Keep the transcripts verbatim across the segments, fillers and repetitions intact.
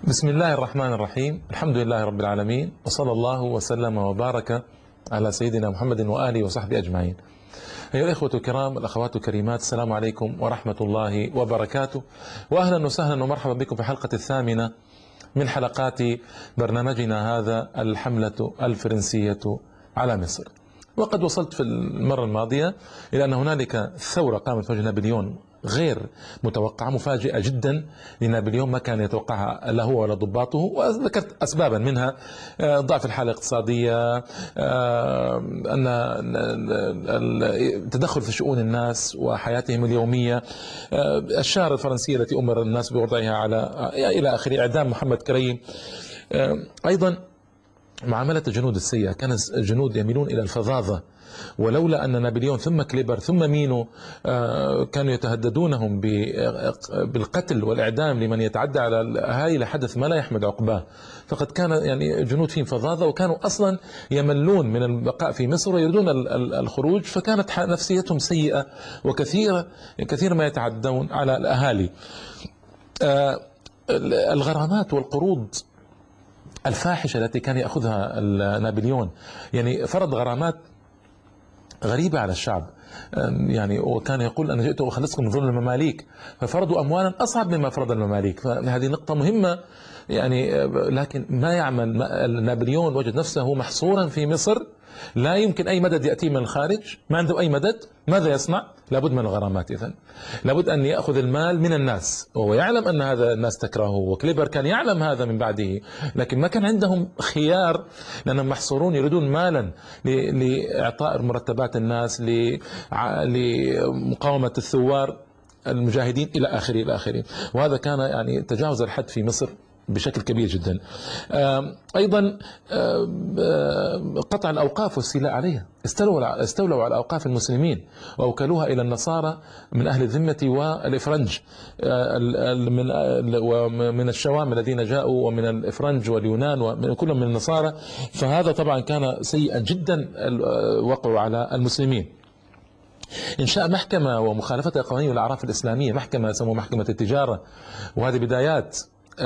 بسم الله الرحمن الرحيم. الحمد لله رب العالمين، وصلى الله وسلم وبارك على سيدنا محمد وآله وصحبه أجمعين. أيها الإخوة الكرام، الأخوات الكريمات، السلام عليكم ورحمة الله وبركاته، وأهلا وسهلا ومرحبا بكم في الحلقة الثامنة من حلقات برنامجنا هذا، الحملة الفرنسية على مصر. وقد وصلت في المرة الماضية إلى أن هنالك ثورة قامت في وجه نابليون غير متوقعة، مفاجئة جدا لنابليون، ما كان يتوقعها لا هو ولا ضباطه، وذكرت أسبابا منها ضعف الحالة الاقتصادية، أن التدخل في شؤون الناس وحياتهم اليومية، الشارة الفرنسية التي أمر الناس بوضعها على إلى آخره، إعدام محمد كريم، أيضا معاملة الجنود السيئة. كان الجنود يميلون إلى الفظاظة، ولولا أن نابليون ثم كليبر ثم مينو كانوا يتهددونهم بالقتل والإعدام لمن يتعدى على الأهالي لحدث ما لا يحمد عقباه. فقد كان يعني الجنود فيهم فظاظة، وكانوا أصلا يملون من البقاء في مصر ويريدون الخروج، فكانت نفسيتهم سيئة، وكثير كثير ما يتعدون على الأهالي. الغرامات والقروض الفاحشة التي كان يأخذها نابليون، يعني فرض غرامات غريبة على الشعب، يعني وكان يقول أنا جئت أخلصكم من ظلم المماليك، ففرضوا أموالا أصعب مما فرض المماليك. فهذه نقطة مهمة يعني. لكن ما يعمل نابليون وجد نفسه محصورا في مصر، لا يمكن أي مدد يأتي من الخارج، ما عنده أي مدد. ماذا يصنع؟ لابد من الغرامات. إذن لابد أن يأخذ المال من الناس، وهو يعلم أن هذا الناس تكرهه، وكليبر كان يعلم هذا من بعده، لكن ما كان عندهم خيار، لأنهم محصورون يريدون مالا لإعطاء مرتبات الناس، لمقاومة الثوار المجاهدين إلى آخره إلى آخره. وهذا كان يعني تجاوز الحد في مصر بشكل كبير جدا. أيضا قطع الأوقاف والاستيلاء عليها، استولوا استولوا على أوقاف المسلمين وأوكلوها إلى النصارى من أهل الذمة والإفرنج ومن الشوام الذين جاءوا، ومن الإفرنج واليونان، ومن كل من النصارى. فهذا طبعا كان سيئا جدا وقعوا على المسلمين. إنشاء محكمة ومخالفة القوانين والأعراف الإسلامية، محكمة يسموها محكمة التجارة، وهذه بدايات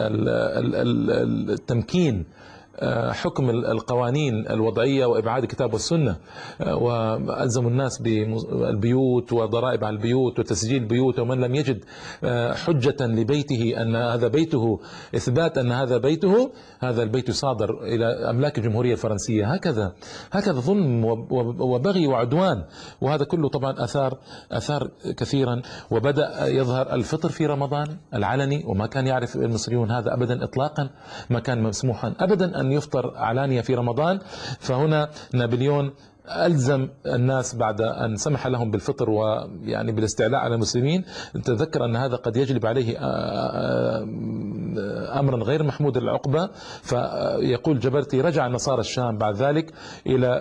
التمكين، حكم القوانين الوضعية وإبعاد الكتاب والسنة، وألزموا الناس بالبيوت وضرائب على البيوت وتسجيل البيوت، ومن لم يجد حجة لبيته أن هذا بيته، إثبات أن هذا بيته، هذا البيت يصادر إلى أملاك الجمهورية الفرنسية. هكذا هكذا ظلم وبغي وعدوان، وهذا كله طبعا أثار أثار كثيرا. وبدأ يظهر الفطر في رمضان العلني، وما كان يعرف المصريون هذا أبدا إطلاقا، ما كان مسموحا أبدا أن يفطر علانية في رمضان. فهنا نابليون ألزم الناس بعد أن سمح لهم بالفطر ويعني بالاستعلاء على المسلمين، تذكر أن هذا قد يجلب عليه أمرا غير محمود العقبة. فيقول جبرتي رجع النصارى الشام بعد ذلك إلى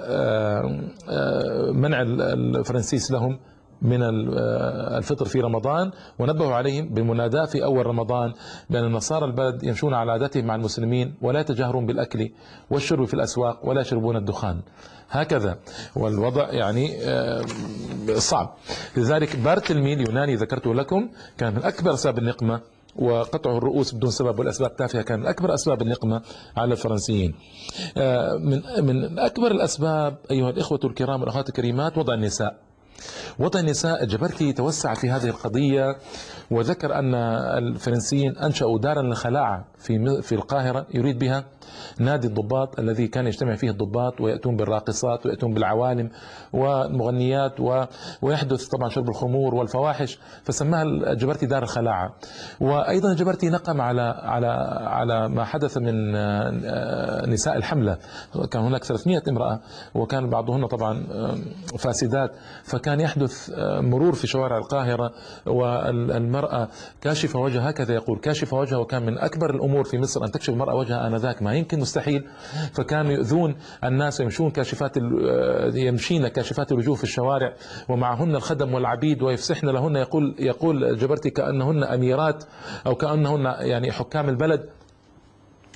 منع الفرنسيس لهم من الفطر في رمضان، ونبهوا عليهم بالمناداة في أول رمضان بأن النصارى البلد يمشون على عاداتهم مع المسلمين، ولا يتجاهرون بالأكل والشرب في الأسواق، ولا يشربون الدخان. هكذا والوضع يعني صعب. لذلك بارتلمي اليوناني ذكرته لكم كان من أكبر أسباب النقمة، وقطع الرؤوس بدون سبب والأسباب تافهة كان من أكبر أسباب النقمة على الفرنسيين. من من أكبر الأسباب أيها الإخوة الكرام والأخوات الكريمات وضع النساء. وضع النساء، جبرتي توسع في هذه القضية، وذكر أن الفرنسيين أنشأوا دارا للخلاعة في في القاهرة، يريد بها نادي الضباط الذي كان يجتمع فيه الضباط، ويأتون بالراقصات ويأتون بالعوالم والمغنيات، ويحدث طبعا شرب الخمور والفواحش، فسماها جبرتي دار الخلاعة. وأيضا جبرتي نقم على على على ما حدث من نساء الحملة. كان هناك ثلاثمائة امرأة، وكان بعضهن طبعا فاسدات، فكان يحدث مرور في شوارع القاهرة والمرأة كاشفة وجهها، هكذا يقول كاشفة وجهها، وكان من أكبر الأمور في مصر أن تكشف المرأة وجهها آنذاك، ما يمكن، مستحيل. فكانوا يؤذون الناس، يمشون كاشفات يمشين كاشفات الوجوه في الشوارع، ومعهن الخدم والعبيد، ويفسحن لهن، يقول يقول جبرتي كأنهن أميرات أو كأنهن يعني حكام البلد.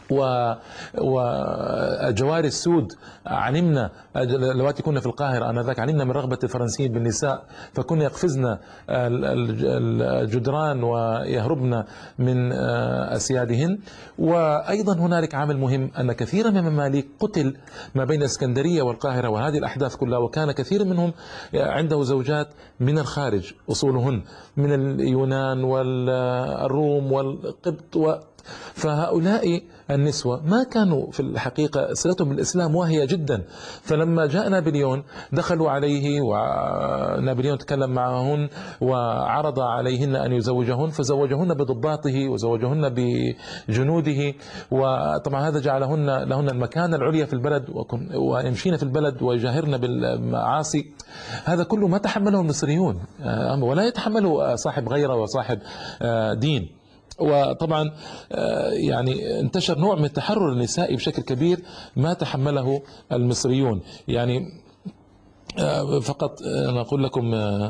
وجواري السود علمنا اللواتي كنا في القاهرة آنذاك علمنا من رغبة الفرنسيين بالنساء، فكنا يقفزن الجدران ويهربن من أسيادهن. وأيضا هنالك عامل مهم أن كثيرا من المماليك قتل ما بين الإسكندرية والقاهرة وهذه الأحداث كلها، وكان كثير منهم عنده زوجات من الخارج أصولهن من اليونان والروم والقبط و فهؤلاء النسوة ما كانوا في الحقيقة صلتهم بالإسلام واهية جدا. فلما جاء نابليون دخلوا عليه ونابليون تكلم معهن وعرض عليهن أن يزوجهن، فزوجهن بضباطه وزوجهن بجنوده، وطبعا هذا جعلهن لهن المكانة العليا في البلد ويمشين في البلد ويجاهرن بالمعاصي. هذا كله ما تحمله المصريون ولا يتحمله صاحب غيرة وصاحب دين. وطبعا يعني انتشر نوع من التحرر النسائي بشكل كبير ما تحمله المصريون. يعني فقط أنا أقول لكم،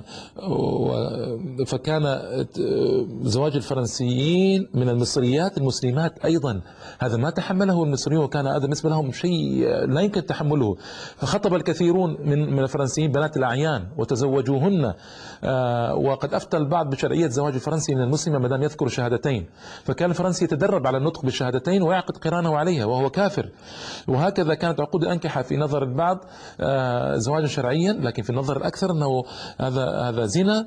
فكان زواج الفرنسيين من المصريات المسلمات أيضا هذا ما تحمله المصريون، وكان هذا بالنسبة لهم شيء لا يمكن تحمله. فخطب الكثيرون من من الفرنسيين بنات الأعيان وتزوجوهن، وقد أفتى البعض بشرعية زواج الفرنسي من المسلمة ما دام يذكر شهادتين، فكان الفرنسي يتدرب على النطق بالشهادتين ويعقد قرانه عليها وهو كافر. وهكذا كانت عقود الأنكحة في نظر البعض زواجا شرعيا، لكن في النظر الأكثر أنه هذا هذا زنا.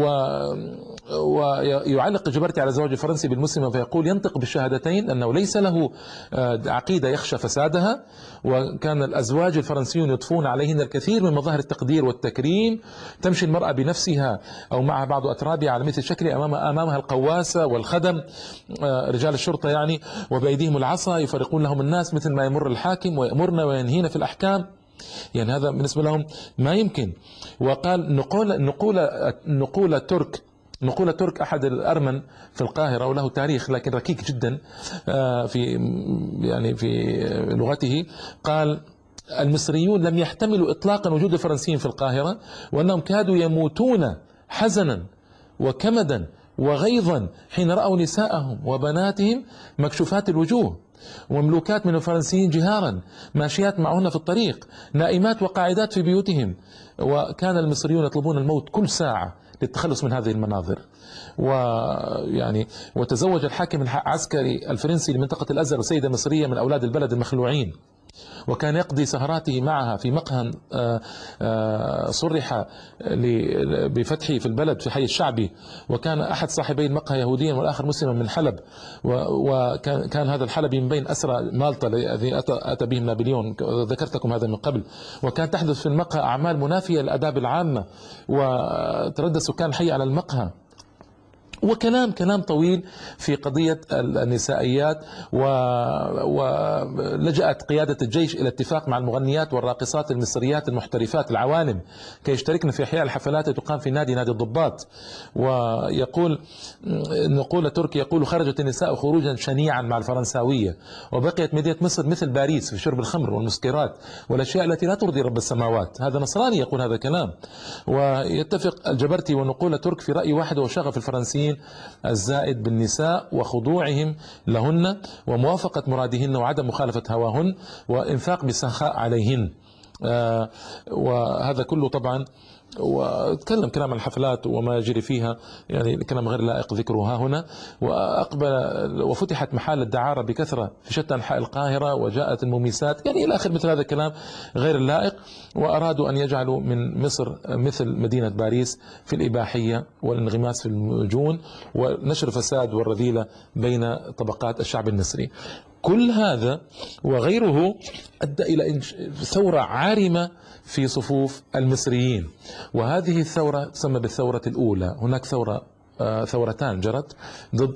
ويعلق الجبرتي على زواج الفرنسي بالمسلمة فيقول ينطق بالشهادتين أنه ليس له عقيدة يخشى فسادها. وكان الأزواج الفرنسيون يضفون عليهن الكثير من مظاهر التقدير والتكريم، تمشي المرأة بنفسها أو مع بعض أترابها على مثل شكل أمام أمامها القواسة والخدم رجال الشرطة يعني، وبأيديهم العصا يفرقون لهم الناس مثل ما يمر الحاكم ويأمرنا وينهينا في الأحكام. يعني هذا بالنسبة لهم ما يمكن. وقال نقول نقول نقول ترك نقول ترك أحد الأرمن في القاهرة وله تاريخ لكن ركيك جدا في يعني في لغته، قال المصريون لم يحتملوا إطلاقا وجود الفرنسيين في القاهرة، وأنهم كادوا يموتون حزنا وكمدا وغيظا حين رأوا نساءهم وبناتهم مكشوفات الوجوه ومملوكات من الفرنسيين جهارا ماشيات معهن في الطريق نائمات وقاعدات في بيوتهم. وكان المصريون يطلبون الموت كل ساعة للتخلص من هذه المناظر. ويعني وتزوج الحاكم العسكري الفرنسي لمنطقة الأزهر سيدة مصرية من أولاد البلد المخلوعين، وكان يقضي سهراته معها في مقهى صرح بفتحه في البلد في حي الشعبي، وكان أحد صاحبي المقهى يهوديا والآخر مسلما من حلب، وكان هذا الحلبي من بين أسرى مالطا الذي أتى بهم نابليون، ذكرت لكم هذا من قبل. وكان تحدث في المقهى أعمال منافية للآداب العامة وتردد سكان الحي على المقهى، وكلام كلام طويل في قضية النسائيات. ولجأت قيادة الجيش إلى اتفاق مع المغنيات والراقصات المصريات المحترفات العوالم كي يشتركن في إحياء الحفلات التي تقام في نادي نادي الضباط. ويقول نقول تركي يقول خرجت النساء خروجا شنيعا مع الفرنساوية، وبقيت مدينة مصر مثل باريس في شرب الخمر والمسكرات والأشياء التي لا ترضي رب السماوات. هذا نصراني يقول هذا كلام. ويتفق الجبرتي ونقول ترك في رأي واحد وشغف الفرنسيين الزائد بالنساء وخضوعهم لهن وموافقة مرادهن وعدم مخالفة هواهن وإنفاق بسخاء عليهن. آه وهذا كله طبعا. وتكلم كلام الحفلات وما يجري فيها، يعني كلام غير لائق ذكرها هنا. وأقبل وفتحت محال الدعارة بكثرة في شتى أنحاء القاهرة، وجاءت المميسات يعني إلى آخر مثل هذا الكلام غير اللائق. وأرادوا أن يجعلوا من مصر مثل مدينة باريس في الإباحية والانغماس في المجون ونشر فساد والرذيلة بين طبقات الشعب المصري. كل هذا وغيره أدى إلى ثورة عارمة في صفوف المصريين، وهذه الثورة تسمى بالثورة الأولى. هناك ثورة ثورتان جرت ضد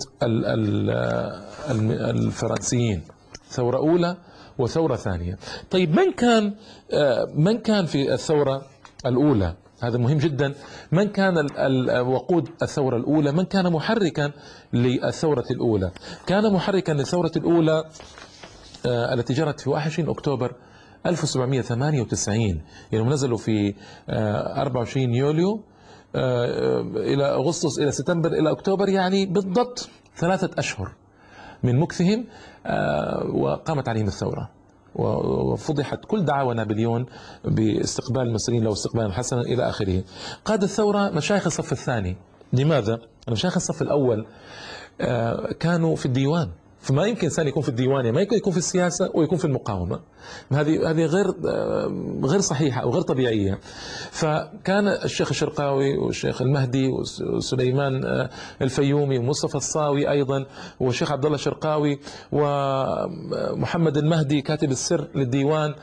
الفرنسيين، ثورة أولى وثورة ثانية. طيب من كان من كان في الثورة الأولى؟ هذا مهم جدا. من كان وقود الثورة الأولى؟ من كان محركا للثورة الأولى؟ كان محركا للثورة الأولى التي جرت في واحد وعشرين أكتوبر ألف وسبعمئة وثمانية وتسعين، يعني نزلوا في أربعة وعشرين يوليو إلى أغسطس إلى سبتمبر إلى أكتوبر، يعني بالضبط ثلاثة أشهر. من مكثهم، وقامت عليهم الثورة وفضحت كل دعاوى نابليون باستقبال المصريين له استقبالا حسنا إلى آخره. قاد الثورة مشايخ الصف الثاني. لماذا؟ مشايخ الصف الأول كانوا في الديوان، فما يمكن إنسان يكون في الديوان، ما يمكن يكون في السياسة ويكون في المقاومة. هذه هذه غير غير صحيحة أو غير طبيعية. فكان الشيخ الشرقاوي والشيخ المهدي وسليمان الفيومي ومصطفى الصاوي أيضا والشيخ عبد الله الشرقاوي ومحمد المهدي كاتب السر للديوان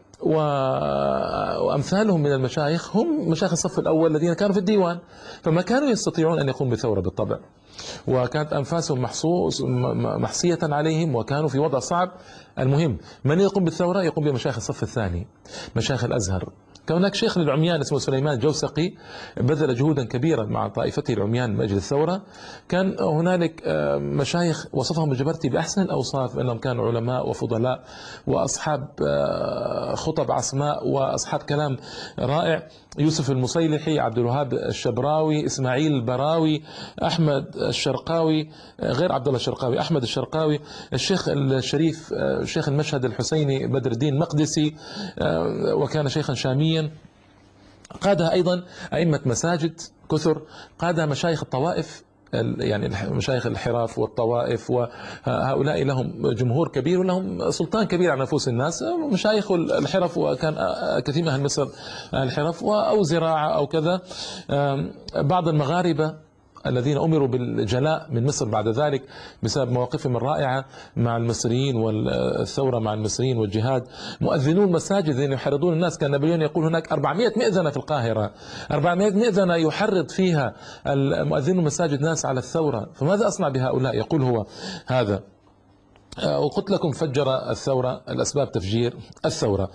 وأمثالهم من المشايخ هم مشايخ الصف الأول الذين كانوا في الديوان، فما كانوا يستطيعون أن يقوموا بثورة بالطبع، وكانت أنفاسهم محصوص محصية عليهم وكانوا في وضع صعب. المهم من يقوم بالثورة؟ يقوم بمشايخ الصف الثاني، مشايخ الأزهر. كان هناك شيخ للعميان اسمه سليمان الجوسقي بذل جهودا كبيرة مع طائفته العميان من أجل الثورة. كان هنالك مشايخ وصفهم الجبرتي بأحسن الأوصاف أنهم كانوا علماء وفضلاء وأصحاب خطب عصماء وأصحاب كلام رائع. يوسف المصيلحي، عبد الوهاب الشبراوي، إسماعيل البراوي، أحمد الشرقاوي، غير عبد الله الشرقاوي، أحمد الشرقاوي، الشيخ الشريف شيخ المشهد الحسيني بدر الدين مقدسي، وكان شيخا شاميا. قادها أيضا أئمة مساجد كثر، قادها مشايخ الطوائف، يعني مشايخ الحراف والطوائف، وهؤلاء لهم جمهور كبير ولهم سلطان كبير على نفوس الناس. مشايخ الحرف، وكان كثير من أهل مصر الحرف أو زراعة أو كذا. بعض المغاربة الذين أمروا بالجلاء من مصر بعد ذلك بسبب مواقفهم الرائعة مع المصريين والثورة مع المصريين والجهاد. مؤذنون المساجد الذين يحرضون الناس، كان نابليون يقول هناك أربعمائة مئذنة في القاهرة، أربعمائة مئذنة يحرض فيها المؤذنون المساجد ناس على الثورة، فماذا أصنع بهؤلاء؟ يقول هو هذا. وقلت لكم فجر الثورة، الأسباب تفجير الثورة.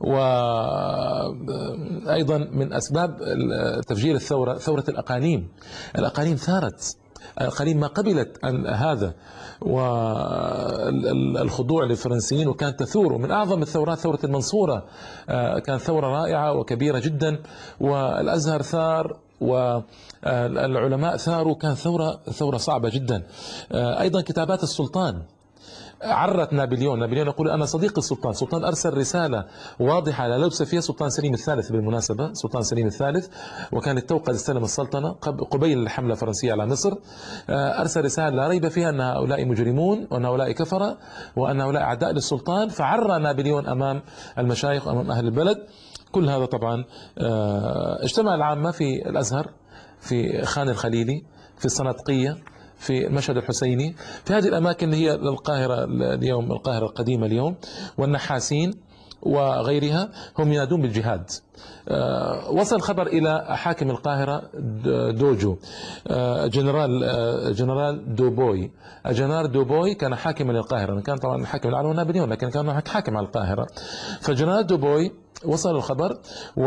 وأيضا من أسباب تفجير الثورة ثورة الأقاليم. الأقاليم ثارت، الأقاليم ما قبلت عن هذا والخضوع للفرنسيين وكانت تثور. ومن أعظم الثورات ثورة المنصورة، كانت ثورة رائعة وكبيرة جدا، والأزهر ثار والعلماء ثاروا، كانت ثورة ثورة صعبة جدا. أيضا كتابات السلطان عرت نابليون. نابليون يقول أنا صديق السلطان. السلطان أرسل رسالة واضحة لا لبس فيها، سلطان سليم الثالث بالمناسبة، سلطان سليم الثالث، وكان التوقع استلم السلطنة قبيل الحملة الفرنسية على مصر. أرسل رسالة لا ريب فيها أن هؤلاء مجرمون وأن هؤلاء كفرة وأن هؤلاء أعداء للسلطان، فعرى نابليون أمام المشايخ وأمام أهل البلد. كل هذا طبعا اجتمع العامة في الأزهر، في خان الخليلي، في الصنادقية، في المشهد الحسيني، في هذه الأماكن اللي هي القاهرة اليوم، القاهرة القديمة اليوم، والنحاسين وغيرها، هم ينادون بالجهاد. وصل خبر إلى حاكم القاهرة دوجو، جنرال جنرال دوبوي. الجنرال دوبوي كان حاكما للقاهرة، كان طبعا حاكم العالم نابليون لكن كان حاكم على القاهرة. فجنرال دوبوي وصل الخبر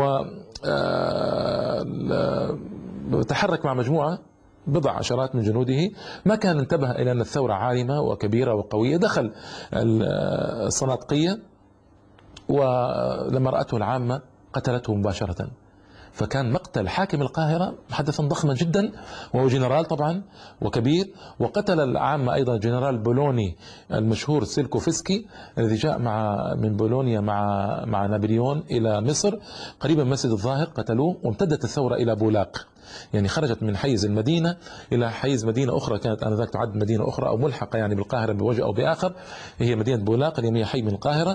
وتحرك مع مجموعة بضع عشرات من جنوده. ما كان انتبه إلى أن الثورة عارمة وكبيرة وقوية. دخل الصنادقية ولما رأته العامة قتلته مباشرة. فكان مقتل حاكم القاهرة حدثا ضخما جدا، وهو جنرال طبعا وكبير. وقتل العامة أيضا جنرال بولوني المشهور سيلكوفسكي الذي جاء مع من بولونيا مع مع نابليون إلى مصر قريبا من مسجد الظاهر، قتلوه. وامتدت الثورة إلى بولاق، يعني خرجت من حيز المدينة إلى حيز مدينة أخرى كانت آنذاك تعد مدينة أخرى أو ملحقة يعني بالقاهرة بوجه أو بآخر، هي مدينة بولاق اليوم هي حي من القاهرة.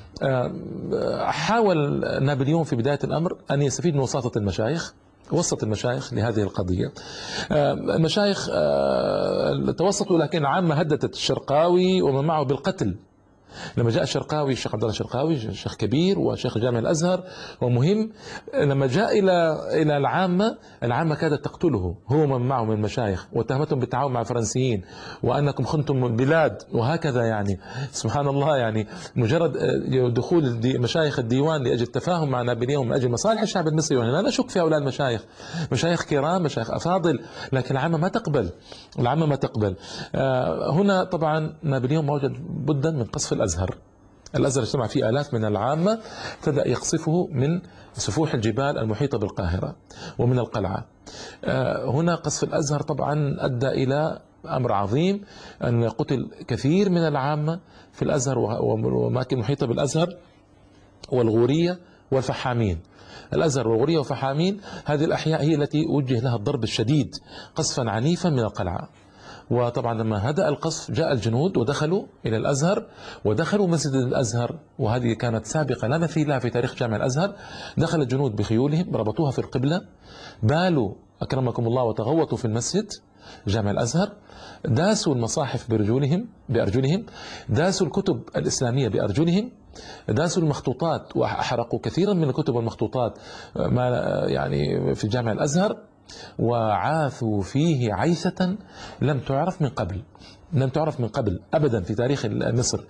حاول نابليون في بداية الأمر أن يستفيد من وساطة المشايخ، وسط المشايخ لهذه القضية. المشايخ توسطوا، لكن العامة هددت الشرقاوي ومن معه بالقتل. لما جاء الشرقاوي، الشيخ عبد الله الشرقاوي شيخ كبير وشيخ جامع الأزهر ومهم، لما جاء إلى إلى العامة، العامة كادت تقتله هو من معه من المشايخ، واتهمتهم بالتعاون مع الفرنسيين وأنكم خنتم البلاد وهكذا. يعني سبحان الله، يعني مجرد دخول مشايخ الديوان لأجل التفاهم مع نابليون من أجل مصالح الشعب المصري، وأنا لا نشك في هؤلاء المشايخ، مشايخ كرام، مشايخ أفاضل، لكن العامة ما تقبل، العامة ما تقبل. هنا طبعا نابليون موجد بدا من قصف الأزهر. الأزهر اجتمع فيه آلاف من العامة، بدأ يقصفه من سفوح الجبال المحيطة بالقاهرة ومن القلعة. هنا قصف الأزهر طبعا أدى إلى أمر عظيم أن قتل كثير من العامة في الأزهر وأماكن محيطة بالأزهر والغورية والفحامين. الأزهر والغورية والفحامين هذه الأحياء هي التي وجه لها الضرب الشديد قصفا عنيفا من القلعة. وطبعا لما هدأ القصف جاء الجنود ودخلوا إلى الأزهر ودخلوا مسجد الأزهر، وهذه كانت سابقة لا مثيل لها في تاريخ جامع الأزهر. دخل الجنود بخيولهم ربطوها في القبلة، بالوا أكرمكم الله وتغوطوا في المسجد جامع الأزهر، داسوا المصاحف برجولهم بأرجلهم، داسوا الكتب الإسلامية بأرجلهم، داسوا المخطوطات وأحرقوا كثيرا من الكتب والمخطوطات ما يعني في جامع الأزهر، وعاثوا فيه عيثة لم تعرف من قبل، لم تعرف من قبل أبدا في تاريخ مصر.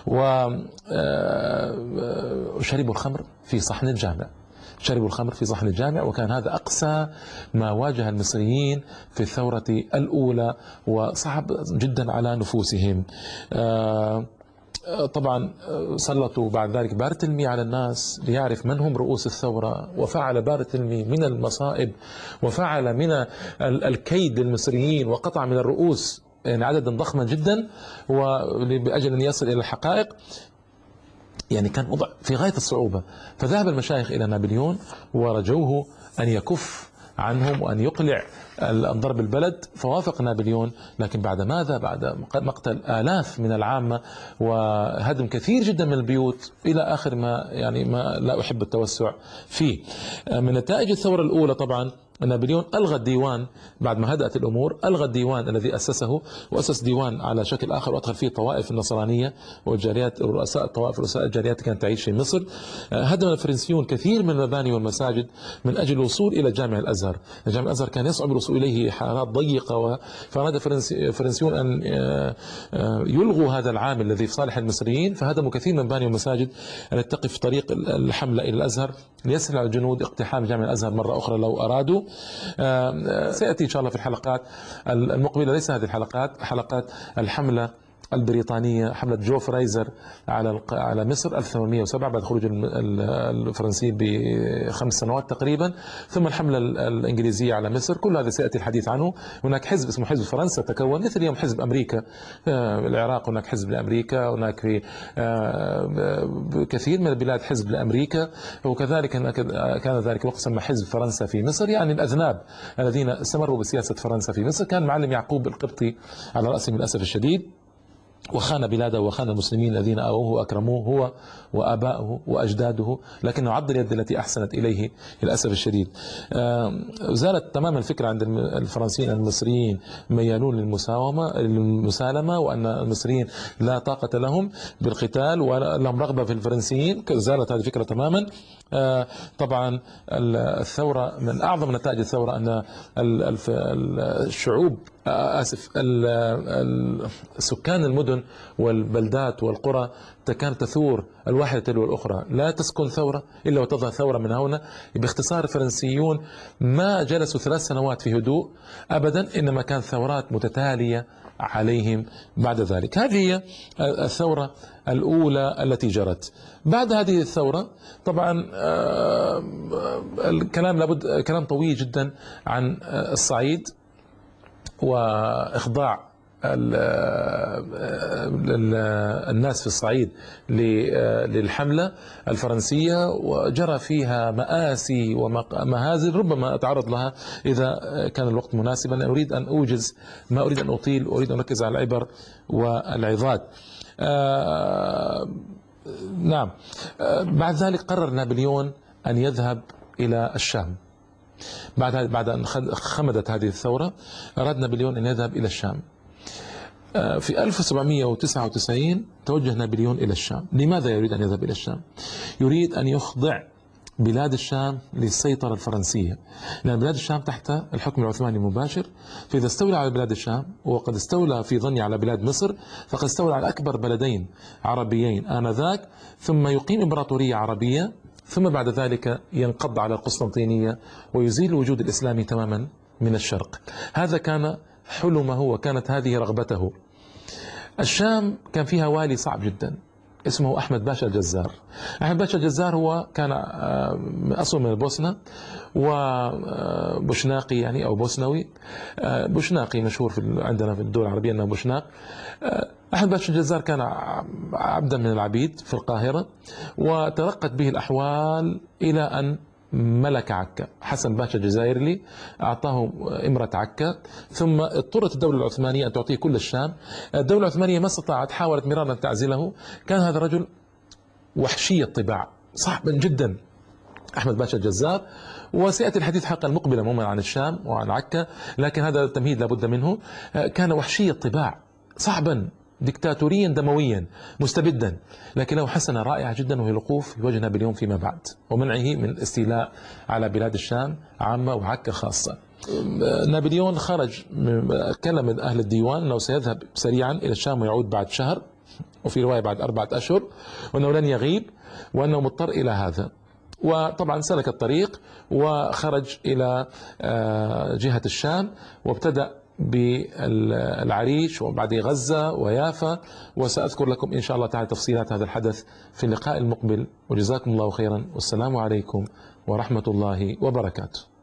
وشربوا الخمر في صحن الجامع، شربوا الخمر في صحن الجامع، وكان هذا أقسى ما واجه المصريين في الثورة الأولى، وصعب جدا على نفوسهم. طبعا سلطوا بعد ذلك بارتلمي على الناس ليعرف من هم رؤوس الثورة، وفعل بارتلمي من المصائب وفعل من الكيد للمصريين وقطع من الرؤوس يعني عددا ضخما جدا وبأجل أن يصل إلى الحقائق. يعني كان وضع في غاية الصعوبة. فذهب المشايخ إلى نابليون ورجوه أن يكف عنهم وأن يقلع الضرب البلد، فوافق نابليون. لكن بعد ماذا؟ بعد مقتل آلاف من العامة وهدم كثير جدا من البيوت إلى آخر ما يعني ما لا أحب التوسع فيه. من نتائج الثورة الأولى طبعا نابليون ألغى الديوان بعد ما هدأت الأمور، ألغى الديوان الذي أسسه وأسس ديوان على شكل آخر وأدخل فيه طوائف النصرانية والجاليات رؤساء الطوائف رؤساء الجاليات كانت تعيش في مصر. هدم الفرنسيون كثير من المباني والمساجد من أجل الوصول إلى جامع الأزهر. جامع الأزهر كان يصعب الوصول إليه حارات ضيقة، فأراد الفرنسيون أن يلغوا هذا العامل الذي في صالح المصريين، فهدموا كثير من المباني والمساجد التي تقف في طريق الحملة إلى الأزهر ليسهل على الجنود اقتحام جامع الأزهر مرة أخرى لو أرادوا. سيأتي إن شاء الله في الحلقات المقبلة، ليس هذه الحلقات، حلقات الحملة البريطانية، حملة جو فرايزر على على مصر ألف وثمانمئة وسبعة بعد خروج الفرنسيين بخمس سنوات تقريبا، ثم الحملة الإنجليزية على مصر. كل هذا سيأتي الحديث عنه. هناك حزب اسمه حزب فرنسا تكون مثل اليوم حزب أمريكا. العراق هناك حزب لأمريكا، هناك في كثير من البلاد حزب لأمريكا، وكذلك كان ذلك الوقت سمى حزب فرنسا في مصر، يعني الأذناب الذين استمروا بسياسة فرنسا في مصر. كان معلم يعقوب القبطي على رأسهم للأسف الشديد، وخان بلاده وخان المسلمين الذين آووه وأكرموه هو وآباؤه وأجداده، لكنه عض اليد التي أحسنت إليه للأسف الشديد. زالت تماما الفكرة عند الفرنسيين المصريين ميالون للمساومة المسالمة، وأن المصريين لا طاقة لهم بالقتال ولهم رغبة في الفرنسيين. زالت هذه الفكرة تماما. طبعا الثورة من أعظم نتائج الثورة أن الشعوب آسف سكان المدن والبلدات والقرى كانت تثور الواحدة تلو الأخرى، لا تسكن ثورة إلا وتظهر ثورة من هنا. باختصار الفرنسيون ما جلسوا ثلاث سنوات في هدوء أبدا، إنما كانت ثورات متتالية عليهم بعد ذلك. هذه هي الثورة الأولى التي جرت. بعد هذه الثورة طبعا الكلام لابد كلام طويل جدا عن الصعيد وإخضاع الناس في الصعيد للحملة الفرنسية، وجرى فيها مآسي ومهازل ربما أتعرض لها إذا كان الوقت مناسبا. أنا أريد أن أوجز، ما أريد أن أطيل، أريد أن أركز على العبر والعظات. آه نعم. آه بعد ذلك قرر نابليون أن يذهب إلى الشام. بعد بعد أن خمدت هذه الثورة أراد نابليون أن يذهب إلى الشام. في ألف وسبعمئة وتسعة وتسعين توجه نابليون إلى الشام. لماذا يريد أن يذهب إلى الشام؟ يريد أن يخضع بلاد الشام للسيطرة الفرنسية، لأن بلاد الشام تحت الحكم العثماني المباشر. فإذا استولى على بلاد الشام، وقد استولى في ظني على بلاد مصر، فقد استولى على أكبر بلدين عربيين آنذاك، ثم يقيم إمبراطورية عربية، ثم بعد ذلك ينقض على القسطنطينية ويزيل الوجود الإسلامي تماما من الشرق. هذا كان حلمه وكانت هذه رغبته. الشام كان فيها والي صعب جدا، اسمه أحمد باشا الجزار. أحمد باشا الجزار هو كان أصله من البوسنة، وبوشناقي يعني أو بوسنوي، بوشناقي مشهور في عندنا في الدول العربية أنه بوشناق. أحمد باشا الجزار كان عبدا من العبيد في القاهرة، وترقت به الأحوال إلى أن ملك عكا. حسن باشا الجزائري أعطاه إمرة عكا، ثم اضطرت الدولة العثمانية أن تعطيه كل الشام. الدولة العثمانية ما استطاعت، حاولت مرارا أن تعزله. كان هذا الرجل وحشي الطباع صعبا جدا، أحمد باشا الجزار. وسيأتي الحديث حقا المقبل عموما عن الشام وعن عكا، لكن هذا التمهيد لابد منه. كان وحشي الطباع صعبا، دكتاتوريا دمويا مستبدا، لكن له حسنة رائعة جدا، وهي الوقوف في وجه نابليون فيما بعد، ومنعه من استيلاء على بلاد الشام عامة وعكا خاصة. نابليون خرج، كلم أهل الديوان أنه سيذهب سريعا إلى الشام ويعود بعد شهر، وفي رواية بعد أربعة أشهر، وأنه لن يغيب، وأنه مضطر إلى هذا. وطبعا سلك الطريق وخرج إلى جهة الشام، وابتدأ بالعريش وبعد غزة ويافا. وسأذكر لكم إن شاء الله تعالى تفصيلات هذا الحدث في اللقاء المقبل، وجزاكم الله خيرا، والسلام عليكم ورحمة الله وبركاته.